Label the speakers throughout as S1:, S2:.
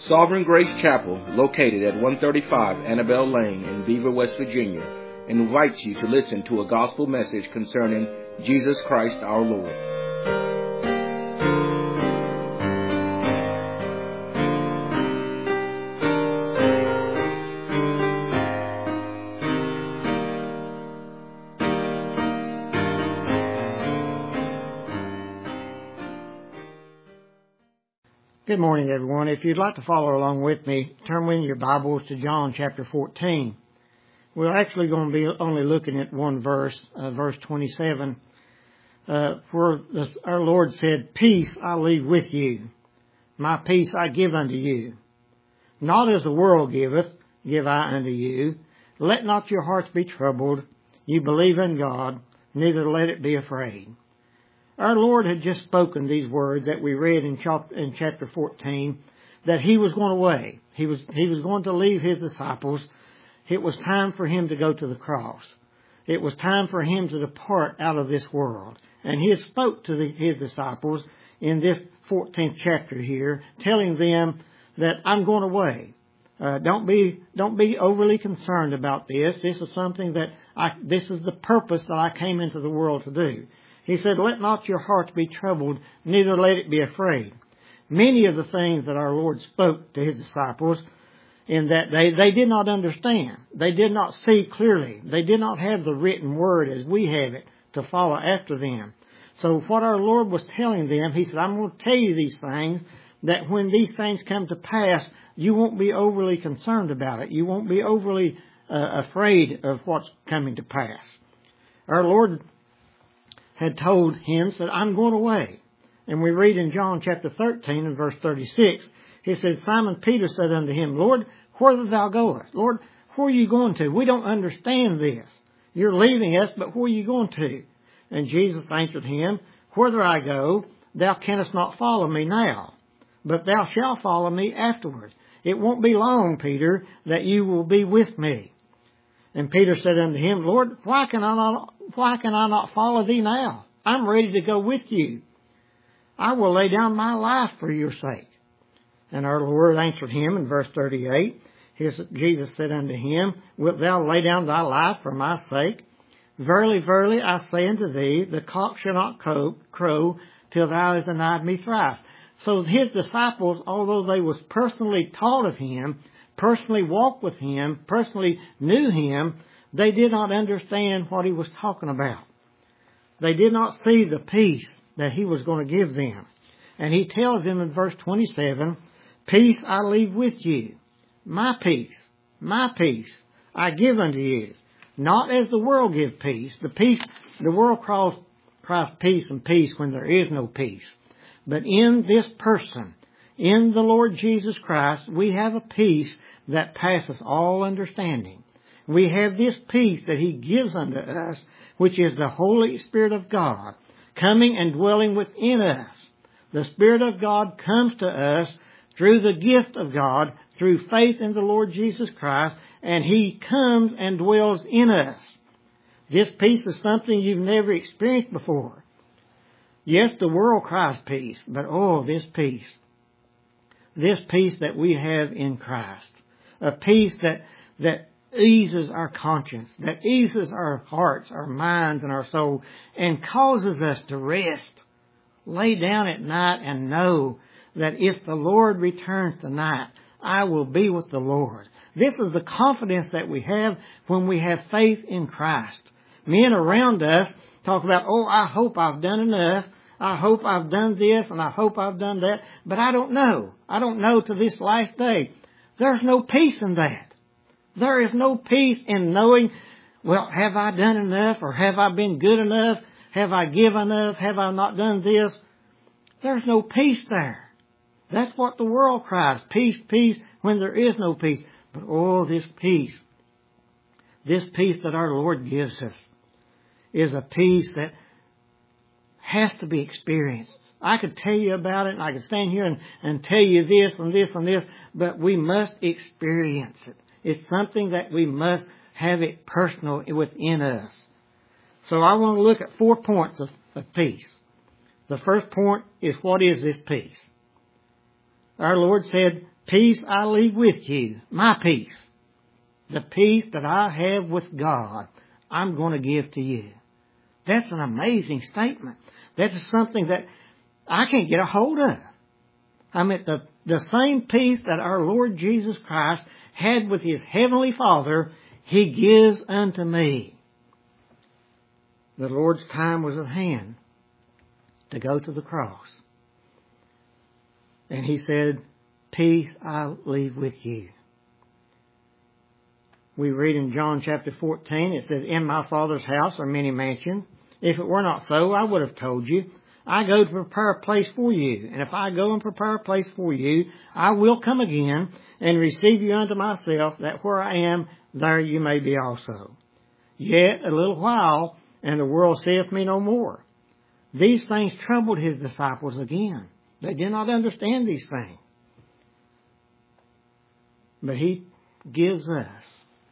S1: Sovereign Grace Chapel, located at 135 Annabelle Lane in Beaver, West Virginia, invites you to listen to a gospel message concerning Jesus Christ our Lord.
S2: Good morning, everyone. If you'd like to follow along with me, turn in your Bibles to John chapter 14. We're actually going to be only looking at one verse, verse 27, where our Lord said, "Peace I leave with you, my peace I give unto you. Not as the world giveth, give I unto you. Let not your hearts be troubled. You believe in God, neither let it be afraid." Our Lord had just spoken these words that we read in chapter 14, that He was going away. He was going to leave His disciples. It was time for Him to go to the cross. It was time for Him to depart out of this world. And He had spoke to His disciples in this 14th chapter here, telling them that I'm going away. Don't be overly concerned about this. This is something this is the purpose that I came into the world to do. He said, "Let not your hearts be troubled, neither let it be afraid." Many of the things that our Lord spoke to His disciples in that day, they did not understand. They did not see clearly. They did not have the written word as we have it to follow after them. So what our Lord was telling them, He said, "I'm going to tell you these things, that when these things come to pass, you won't be overly concerned about it. You won't be overly afraid of what's coming to pass." Our Lord had told him, said, "I'm going away." And we read in John chapter 13 and verse 36, He said, "Simon Peter said unto Him, Lord, whither thou goest? Lord, where are you going to? We don't understand this. You're leaving us, but where are you going to?" And Jesus answered him, "Whither I go, thou canst not follow me now, but thou shalt follow me afterward. It won't be long, Peter, that you will be with me." And Peter said unto Him, "Lord, why can I not follow thee now? I'm ready to go with you. I will lay down my life for your sake." And our Lord answered him in verse 38, Jesus said unto him, "Wilt thou lay down thy life for my sake? Verily, verily, I say unto thee, the cock shall not crow till thou hast denied me thrice." So His disciples, although they was personally taught of Him, personally walked with Him, personally knew Him, they did not understand what He was talking about. They did not see the peace that He was going to give them. And He tells them in verse 27, "Peace I leave with you. My peace I give unto you. Not as the world give peace." The world cries peace and peace when there is no peace. But in this person, in the Lord Jesus Christ, we have a peace that passes all understanding. We have this peace that He gives unto us, which is the Holy Spirit of God, coming and dwelling within us. The Spirit of God comes to us through the gift of God, through faith in the Lord Jesus Christ, and He comes and dwells in us. This peace is something you've never experienced before. Yes, the world cries peace, but this peace that we have in Christ, a peace that eases our conscience, that eases our hearts, our minds, and our soul, and causes us to rest, lay down at night and know that if the Lord returns tonight, I will be with the Lord. This is the confidence that we have when we have faith in Christ. Men around us talk about, I hope I've done enough. I hope I've done this and I hope I've done that. But I don't know. I don't know to this last day. There's no peace in that. There is no peace in knowing, have I done enough, or have I been good enough? Have I given enough? Have I not done this? There's no peace there. That's what the world cries. Peace, peace, when there is no peace. But this peace that our Lord gives us is a peace that has to be experienced. I could tell you about it, and I could stand here and tell you this and this and this, but we must experience it. It's something that we must have it personal within us. So I want to look at 4 points of peace. The first point is, what is this peace? Our Lord said, Peace I leave with you, my peace. The peace that I have with God, I'm going to give to you. That's an amazing statement. That's something that I can't get a hold of. I mean, the same peace that our Lord Jesus Christ had with His Heavenly Father, He gives unto me. The Lord's time was at hand to go to the cross. And He said, peace I leave with you. We read in John chapter 14, it says, in my Father's house are many mansions. If it were not so, I would have told you. I go to prepare a place for you. And if I go and prepare a place for you, I will come again and receive you unto myself, that where I am, there you may be also. Yet a little while, and the world saith me no more. These things troubled His disciples again. They did not understand these things. But He gives us,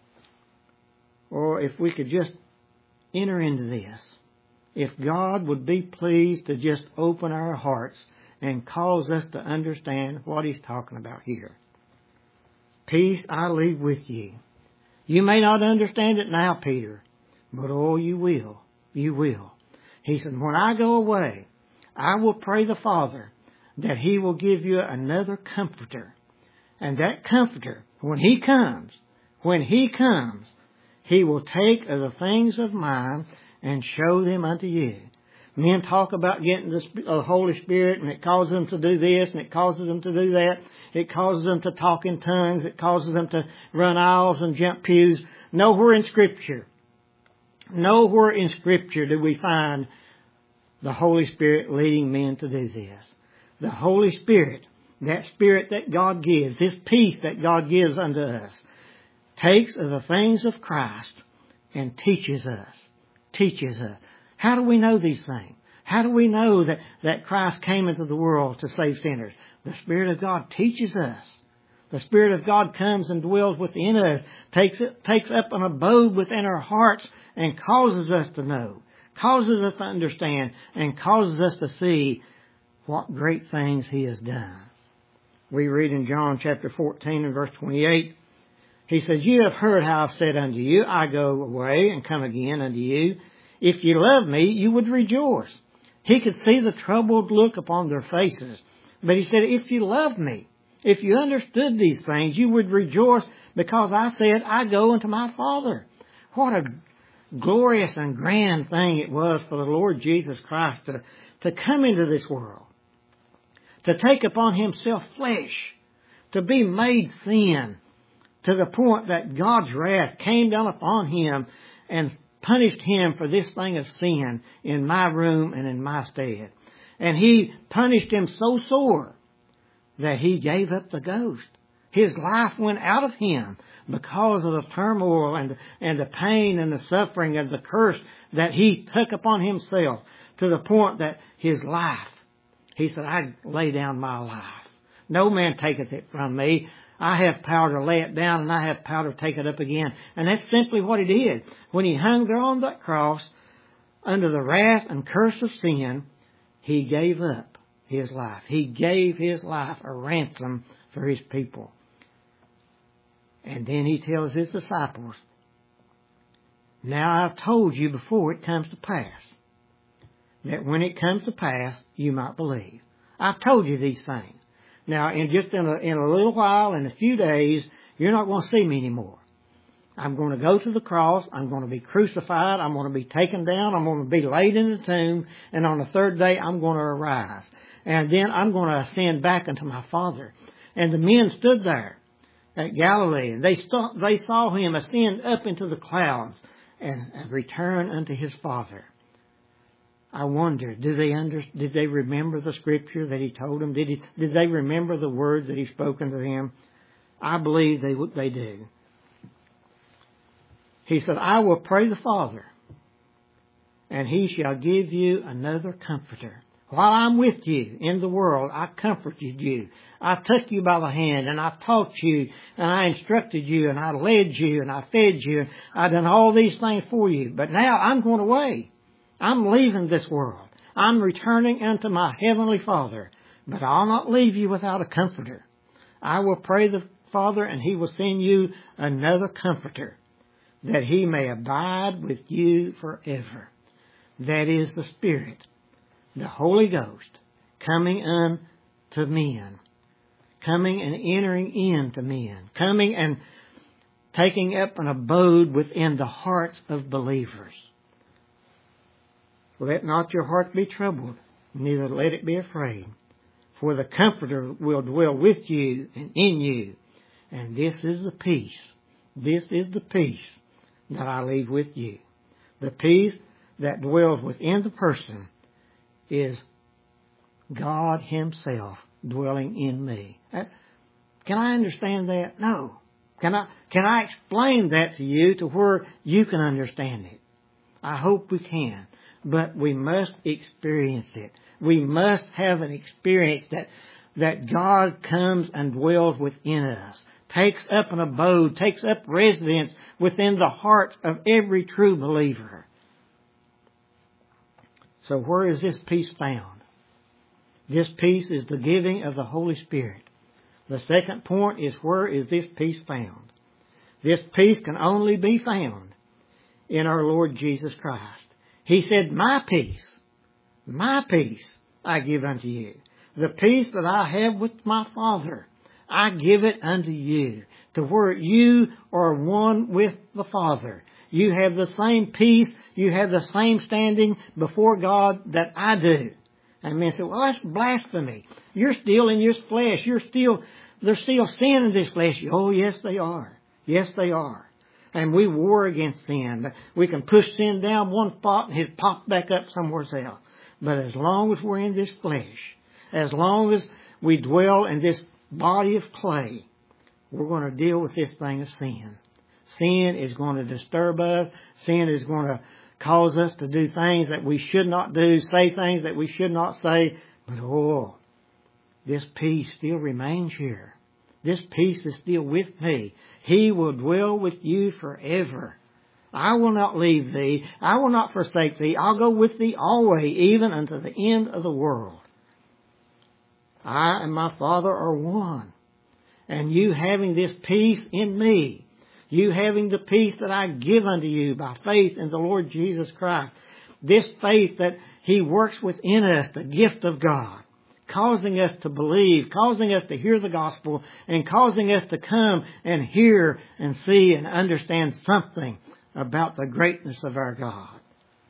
S2: or if we could just enter into this, if God would be pleased to just open our hearts and cause us to understand what He's talking about here. Peace I leave with you. You may not understand it now, Peter, but oh, you will. You will. He said, when I go away, I will pray the Father that He will give you another comforter. And that comforter, when He comes, He will take of the things of mine and show them unto you. Men talk about getting the Holy Spirit, and it causes them to do this, and it causes them to do that. It causes them to talk in tongues. It causes them to run aisles and jump pews. Nowhere in Scripture do we find the Holy Spirit leading men to do this. The Holy Spirit, that Spirit that God gives, this peace that God gives unto us, takes of the things of Christ and teaches us. How do we know these things? How do we know that Christ came into the world to save sinners? The Spirit of God teaches us. The Spirit of God comes and dwells within us, takes up an abode within our hearts and causes us to know, causes us to understand, and causes us to see what great things He has done. We read in John chapter 14 and verse 28, He says, you have heard how I've said unto you, I go away and come again unto you. If you love me, you would rejoice. He could see the troubled look upon their faces. But He said, if you love me, if you understood these things, you would rejoice because I said, I go unto my Father. What a glorious and grand thing it was for the Lord Jesus Christ to come into this world, to take upon Himself flesh, to be made sin, to the point that God's wrath came down upon Him and punished Him for this thing of sin in my room and in my stead. And He punished Him so sore that He gave up the ghost. His life went out of Him because of the turmoil and the pain and the suffering and the curse that He took upon Himself, to the point that His life, He said, I lay down my life. No man taketh it from me. I have power to lay it down, and I have power to take it up again. And that's simply what He did. When He hung there on that cross, under the wrath and curse of sin, He gave up His life. He gave His life a ransom for His people. And then He tells His disciples, now I've told you before it comes to pass, that when it comes to pass, you might believe. I've told you these things. Now, in a little while, in a few days, you're not going to see me anymore. I'm going to go to the cross. I'm going to be crucified. I'm going to be taken down. I'm going to be laid in the tomb. And on the third day, I'm going to arise. And then I'm going to ascend back unto my Father. And the men stood there at Galilee, and they saw Him ascend up into the clouds and return unto His Father. I wonder, did they remember the Scripture that He told them? Did they remember the words that He spoken to them? I believe they do. He said, I will pray the Father, and He shall give you another Comforter. While I'm with you in the world, I comforted you. I took you by the hand, and I taught you, and I instructed you, and I led you, and I fed you. I done all these things for you. But now I'm going away. I'm leaving this world. I'm returning unto my Heavenly Father. But I'll not leave you without a Comforter. I will pray the Father, and He will send you another Comforter, that He may abide with you forever. That is the Spirit, the Holy Ghost, coming unto men, coming and entering into men, coming and taking up an abode within the hearts of believers. Let not your heart be troubled, neither let it be afraid. For the Comforter will dwell with you and in you. And this is the peace. This is the peace that I leave with you. The peace that dwells within the person is God Himself dwelling in me. Can I understand that? No. Can I explain that to you to where you can understand it? I hope we can. But we must experience it. We must have an experience that God comes and dwells within us, takes up an abode, takes up residence within the heart of every true believer. So where is this peace found? This peace is the giving of the Holy Spirit. The second point is, where is this peace found? This peace can only be found in our Lord Jesus Christ. He said, my peace I give unto you. The peace that I have with my Father, I give it unto you. To where you are one with the Father. You have the same peace, you have the same standing before God that I do. And men say, well, that's blasphemy. You're still in your flesh. There's still sin in this flesh. Oh, yes, they are. Yes, they are. And we war against sin. We can push sin down one spot and it pops back up somewhere else. But as long as we're in this flesh, as long as we dwell in this body of clay, we're going to deal with this thing of sin. Sin is going to disturb us. Sin is going to cause us to do things that we should not do, say things that we should not say. But this peace still remains here. This peace is still with me. He will dwell with you forever. I will not leave thee. I will not forsake thee. I'll go with thee always, even unto the end of the world. I and my Father are one. And you having this peace in me, you having the peace that I give unto you by faith in the Lord Jesus Christ, this faith that He works within us, the gift of God, causing us to believe, causing us to hear the gospel, and causing us to come and hear and see and understand something about the greatness of our God.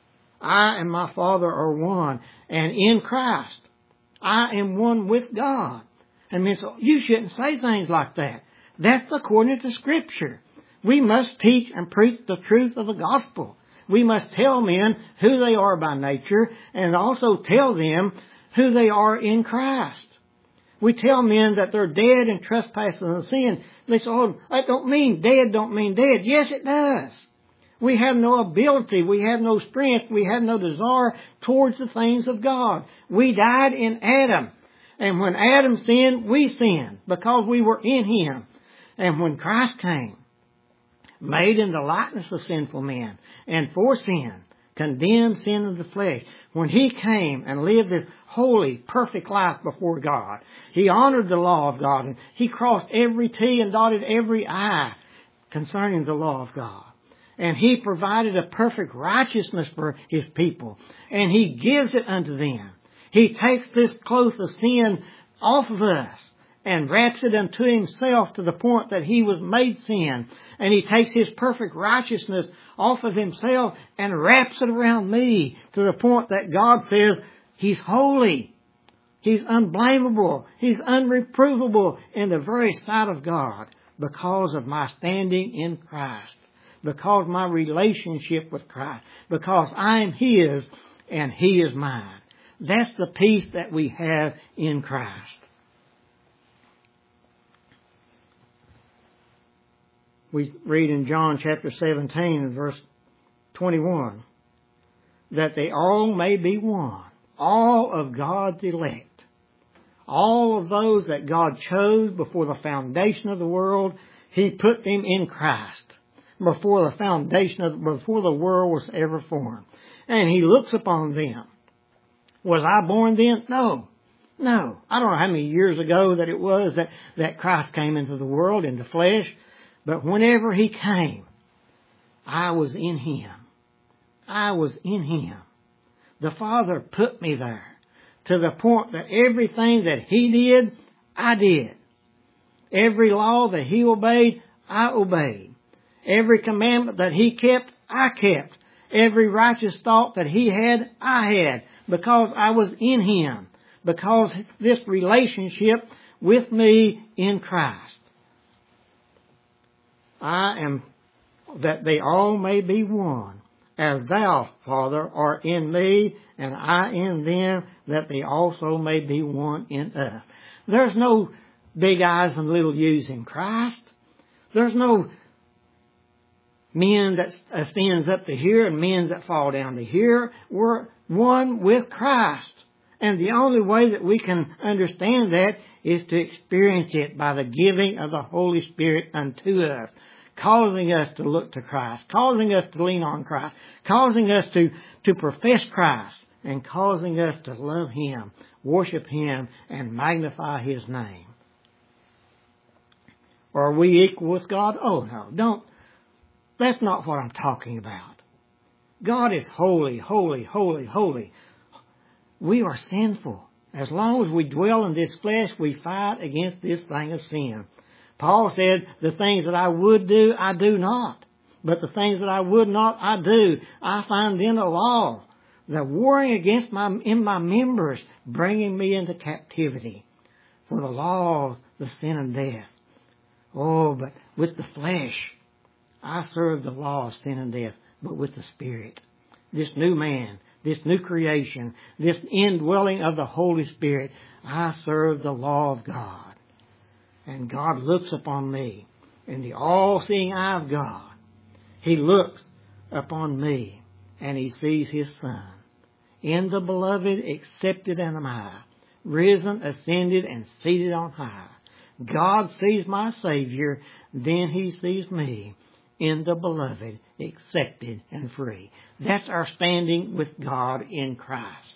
S2: I and my Father are one, and in Christ, I am one with God. And men say, you shouldn't say things like that. That's according to Scripture. We must teach and preach the truth of the gospel. We must tell men who they are by nature, and also tell them who they are in Christ. We tell men that they're dead in trespasses and sin. They say, oh, that don't mean dead. Yes, it does. We have no ability. We have no strength. We have no desire towards the things of God. We died in Adam. And when Adam sinned, we sinned because we were in him. And when Christ came, made in the likeness of sinful men, and for sin, condemned sin of the flesh, when He came and lived this holy, perfect life before God, He honored the law of God, and He crossed every T and dotted every I concerning the law of God. And He provided a perfect righteousness for His people, and He gives it unto them. He takes this cloth of sin off of us and wraps it unto Himself to the point that He was made sin. And He takes His perfect righteousness off of Himself and wraps it around me to the point that God says He's holy. He's unblameable. He's unreprovable in the very sight of God because of my standing in Christ. Because my relationship with Christ. Because I am His and He is mine. That's the peace that we have in Christ. We read in John chapter 17 verse 21 that they all may be one. All of God's elect. All of those that God chose before the foundation of the world, He put them in Christ. Before the world was ever formed. And He looks upon them. Was I born then? No. No. I don't know how many years ago that it was that Christ came into the world in the flesh. But whenever He came, I was in Him. I was in Him. The Father put me there to the point that everything that He did, I did. Every law that He obeyed, I obeyed. Every commandment that He kept, I kept. Every righteous thought that He had, I had. Because I was in Him. Because this relationship with me in Christ. I am that they all may be one, as Thou, Father, art in me, and I in them, that they also may be one in us. There's no big I's and little U's in Christ. There's no men that stands up to here and men that fall down to here. We're one with Christ. And the only way that we can understand that is to experience it by the giving of the Holy Spirit unto us, causing us to look to Christ, causing us to lean on Christ, causing us to profess Christ, and causing us to love Him, worship Him, and magnify His name. Are we equal with God? Oh, no, don't. That's not what I'm talking about. God is holy, holy, holy, holy. We are sinful. As long as we dwell in this flesh, we fight against this thing of sin. Paul said, the things that I would do, I do not. But the things that I would not, I do. I find in the law, the warring against in my members, bringing me into captivity. For the law, the sin and death. Oh, but with the flesh, I serve the law of sin and death, but with the Spirit. This new man, this new creation, this indwelling of the Holy Spirit, I serve the law of God. And God looks upon me in the all-seeing eye of God. He looks upon me and He sees His Son. In the Beloved, accepted am I, risen, ascended, and seated on high. God sees my Savior, then He sees me. In the Beloved, accepted and free. That's our standing with God in Christ.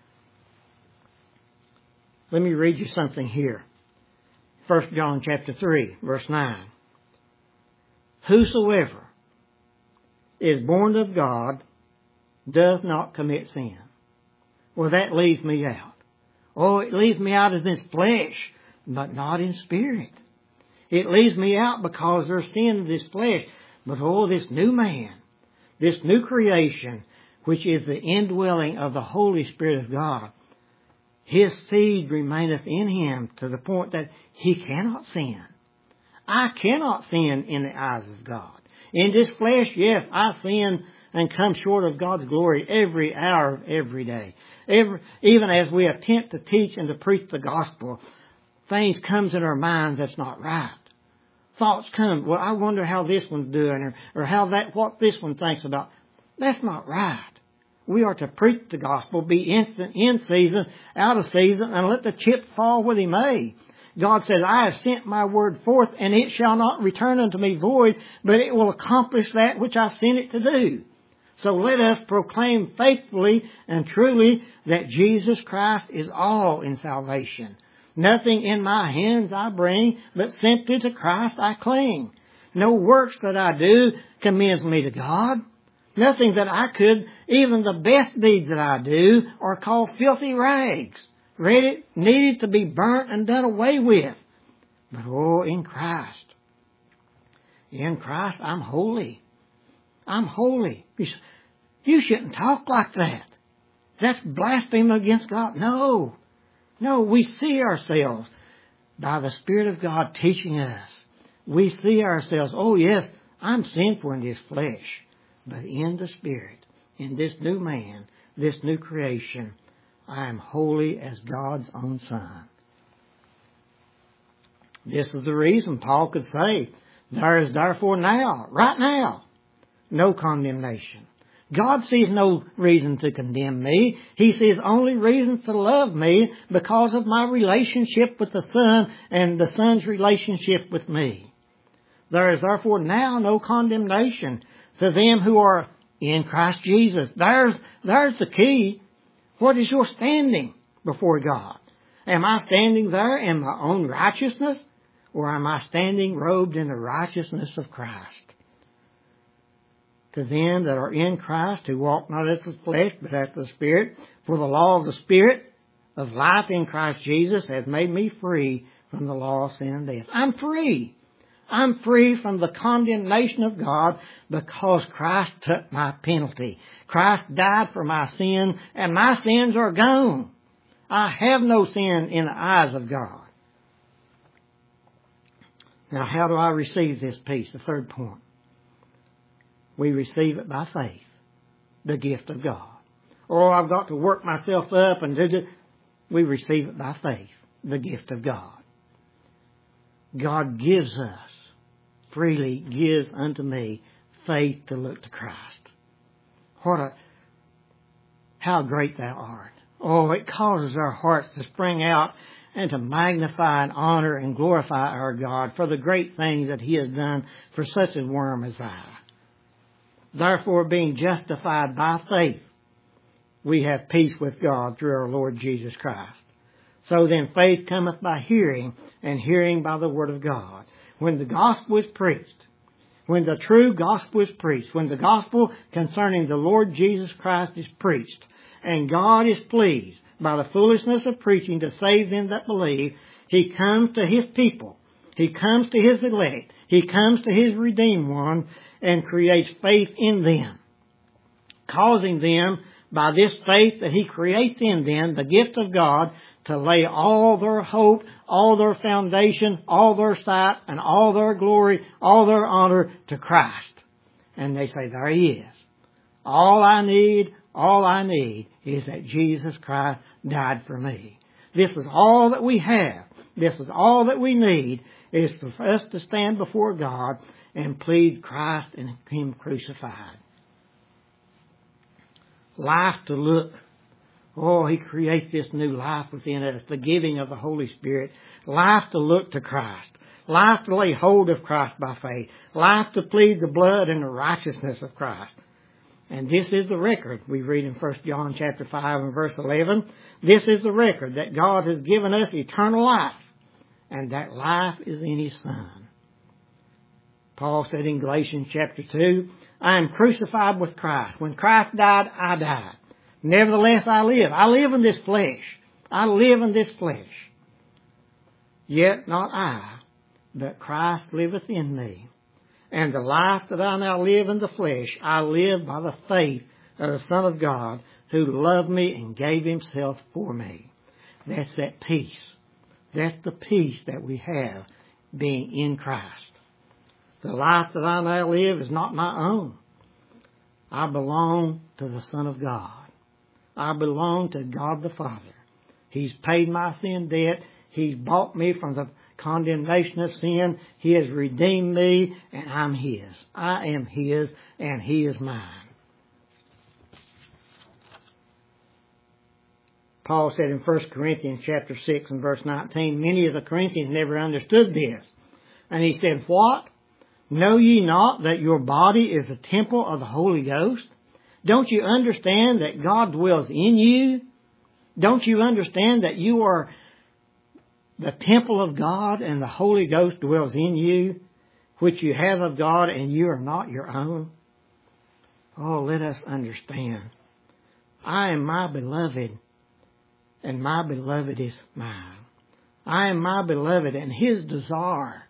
S2: Let me read you something here. 1 John chapter 3, verse 9. Whosoever is born of God does not commit sin. Well, that leaves me out. Oh, it leaves me out of this flesh, but not in spirit. It leaves me out because there's sin in this flesh. But oh, this new man, this new creation, which is the indwelling of the Holy Spirit of God, His seed remaineth in him to the point that he cannot sin. I cannot sin in the eyes of God. In this flesh, yes, I sin and come short of God's glory every hour of every day. Even as we attempt to teach and to preach the gospel, things comes in our minds that's not right. Thoughts come, well, I wonder how this one's doing, or what this one thinks about. That's not right. We are to preach the gospel, be instant, in season, out of season, and let the chip fall where they may. God says, I have sent my word forth, and it shall not return unto me void, but it will accomplish that which I sent it to do. So let us proclaim faithfully and truly that Jesus Christ is all in salvation. Nothing in my hands I bring, but simply to Christ I cling. No works that I do commends me to God. Nothing that I could, even the best deeds that I do, are called filthy rags, needed to be burnt and done away with. But oh, in Christ I'm holy. I'm holy. You shouldn't talk like that. That's blasphemy against God. No, we see ourselves by the Spirit of God teaching us. We see ourselves, oh yes, I'm sinful in this flesh. But in the Spirit, in this new man, this new creation, I am holy as God's own Son. This is the reason Paul could say, there is therefore now, right now, no condemnation. God sees no reason to condemn me. He sees only reasons to love me because of my relationship with the Son and the Son's relationship with me. There is therefore now no condemnation to them who are in Christ Jesus. There's the key. What is your standing before God? Am I standing there in my own righteousness, or am I standing robed in the righteousness of Christ? To them that are in Christ, who walk not after the flesh, but after the Spirit, for the law of the Spirit of life in Christ Jesus has made me free from the law of sin and death. I'm free. I'm free from the condemnation of God because Christ took my penalty. Christ died for my sin, and my sins are gone. I have no sin in the eyes of God. Now, how do I receive this peace? The third point. We receive it by faith, the gift of God. Or I've got to work myself up and do it. We receive it by faith, the gift of God. God gives us, freely gives unto me, faith to look to Christ. How great thou art. Oh, it causes our hearts to spring out and to magnify and honor and glorify our God for the great things that He has done for such a worm as I. Therefore, being justified by faith, we have peace with God through our Lord Jesus Christ. So then faith cometh by hearing, and hearing by the word of God. When the gospel is preached, when the true gospel is preached, when the gospel concerning the Lord Jesus Christ is preached, and God is pleased by the foolishness of preaching to save them that believe, He comes to His people. He comes to His elect. He comes to His redeemed one and creates faith in them, causing them, by this faith that He creates in them, the gift of God, to lay all their hope, all their foundation, all their sight, and all their glory, all their honor to Christ. And they say, there He is. All I need is that Jesus Christ died for me. This is all that we have. This is all that we need, is for us to stand before God and plead Christ and Him crucified. Life to look. Oh, He creates this new life within us, the giving of the Holy Spirit. Life to look to Christ. Life to lay hold of Christ by faith. Life to plead the blood and the righteousness of Christ. And this is the record we read in 1 John chapter 5 and verse 11. This is the record that God has given us eternal life, and that life is in His Son. Paul said in Galatians chapter 2, I am crucified with Christ. When Christ died, I died. Nevertheless, I live. I live in this flesh. I live in this flesh. Yet not I, but Christ liveth in me. And the life that I now live in the flesh, I live by the faith of the Son of God, who loved me and gave Himself for me. That's that peace. That's the peace that we have being in Christ. The life that I now live is not my own. I belong to the Son of God. I belong to God the Father. He's paid my sin debt. He's bought me from the condemnation of sin. He has redeemed me, and I'm His. I am His, and He is mine. Paul said in 1 Corinthians chapter 6 and verse 19, many of the Corinthians never understood this. And he said, what? Know ye not that your body is a temple of the Holy Ghost? Don't you understand that God dwells in you? Don't you understand that you are the temple of God and the Holy Ghost dwells in you, which you have of God, and you are not your own? Oh, let us understand. I am my beloved, and my beloved is mine. I am my beloved, and His desire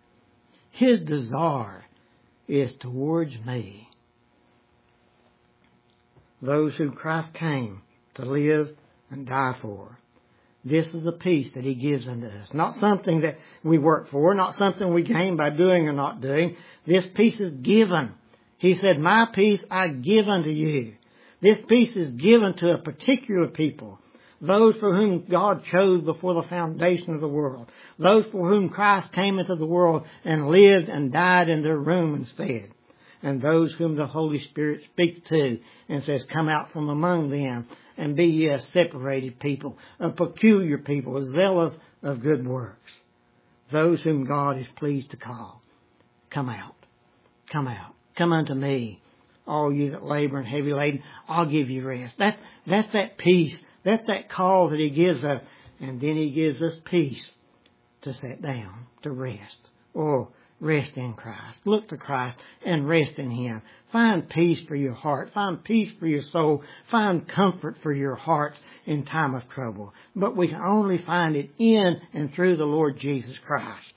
S2: is towards me. Those whom Christ came to live and die for. This is the peace that He gives unto us. Not something that we work for, not something we gain by doing or not doing. This peace is given. He said, my peace I give unto you. This peace is given to a particular people. Those for whom God chose before the foundation of the world. Those for whom Christ came into the world and lived and died in their room and fed. And those whom the Holy Spirit speaks to and says, come out from among them and be ye a separated people, a peculiar people, zealous of good works. Those whom God is pleased to call. Come out. Come out. Come unto me, all you that labor and heavy laden. I'll give you rest. That's that peace. That's that call that He gives us. And then He gives us peace to sit down, to rest. Oh, rest in Christ. Look to Christ and rest in Him. Find peace for your heart. Find peace for your soul. Find comfort for your heart in time of trouble. But we can only find it in and through the Lord Jesus Christ.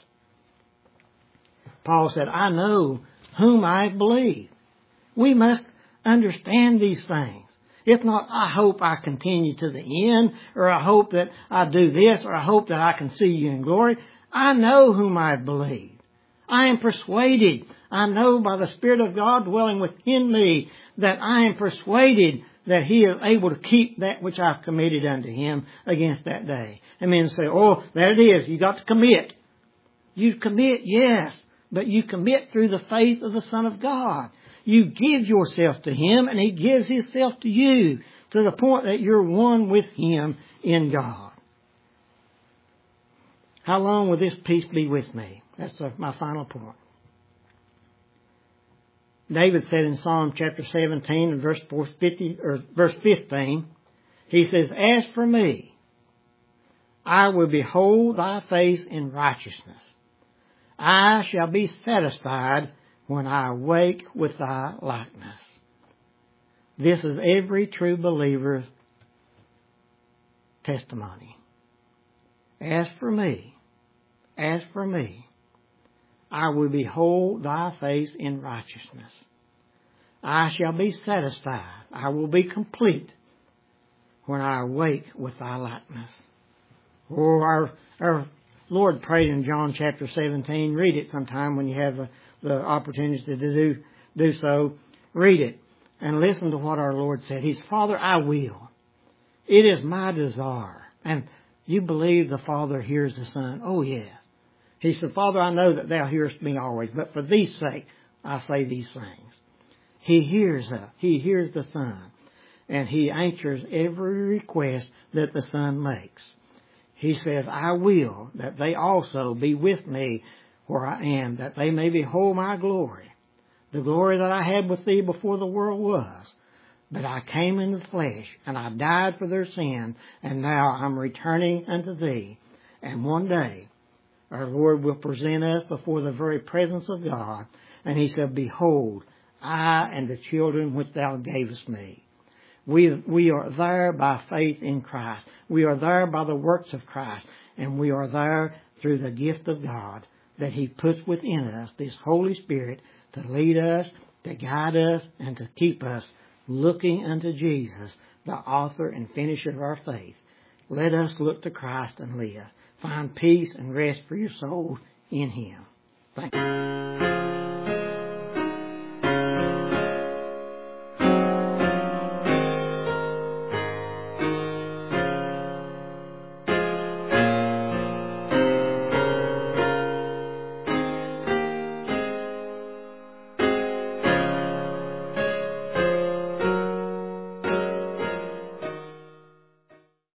S2: Paul said, I know whom I believe. We must understand these things. If not, I hope I continue to the end, or I hope that I do this, or I hope that I can see you in glory. I know whom I believe. I am persuaded. I know by the Spirit of God dwelling within me that I am persuaded that He is able to keep that which I've committed unto Him against that day. And men say, oh, there it is. You got to commit. You commit, yes, but you commit through the faith of the Son of God. You give yourself to Him, and He gives Himself to you to the point that you're one with Him in God. How long will this peace be with me? That's my final point. David said in Psalm chapter 17 and verse 15, he says, As for me, I will behold thy face in righteousness. I shall be satisfied when I awake with thy likeness. This is every true believer's testimony. As for me, I will behold thy face in righteousness. I shall be satisfied. I will be complete when I awake with thy likeness. Oh, our Lord prayed in John chapter 17. Read it sometime when you have the opportunity to do so. Read it and listen to what our Lord said. He's, Father, I will. It is my desire. And you believe the Father hears the Son? Oh, yes. He said, Father, I know that thou hearest me always, but for thee sake I say these things. He hears us. He hears the Son. And He answers every request that the Son makes. He says, I will that they also be with me where I am, that they may behold my glory, the glory that I had with thee before the world was. But I came in the flesh, and I died for their sin, and now I'm returning unto thee. And one day, our Lord will present us before the very presence of God, and He said, Behold, I and the children which thou gavest me. We are there by faith in Christ. We are there by the works of Christ, and we are there through the gift of God that He puts within us, this Holy Spirit, to lead us, to guide us, and to keep us looking unto Jesus, the author and finisher of our faith. Let us look to Christ and live. Find peace and rest for your soul in Him. Thank you.